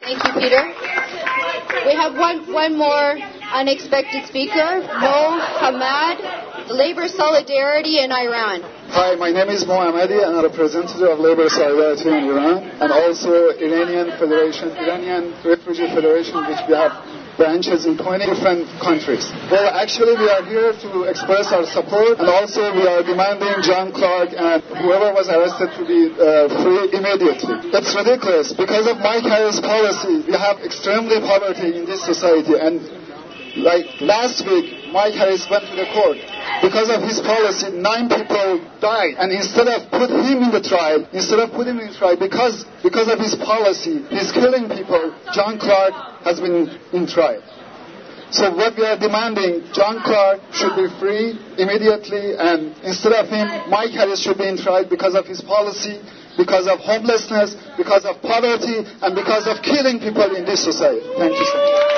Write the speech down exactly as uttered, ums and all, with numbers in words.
Thank you, Peter. We have one, one more unexpected speaker, Mo Hammad, Labor Solidarity in Iran. Hi, my name is Mo Hammadi, and I'm a representative of Labor Solidarity in Iran, and also Iranian Federation, Iranian Refugee Federation, which we have branches in twenty different countries. Well, actually, we are here to express our support, and also we are demanding John Clark and whoever was arrested to be uh, free immediately. It's ridiculous. Because of Mike Harris' policy, we have extremely poverty in this society, and like last week, Mike Harris went to the court. Because of his policy, nine people died. And instead of put him in the trial, instead of putting him in trial, because, because of his policy, he's killing people, John Clark has been in trial. So what we are demanding, John Clark should be free immediately, and instead of him, Mike Harris should be in trial because of his policy, because of homelessness, because of poverty, and because of killing people in this society. Thank you so much.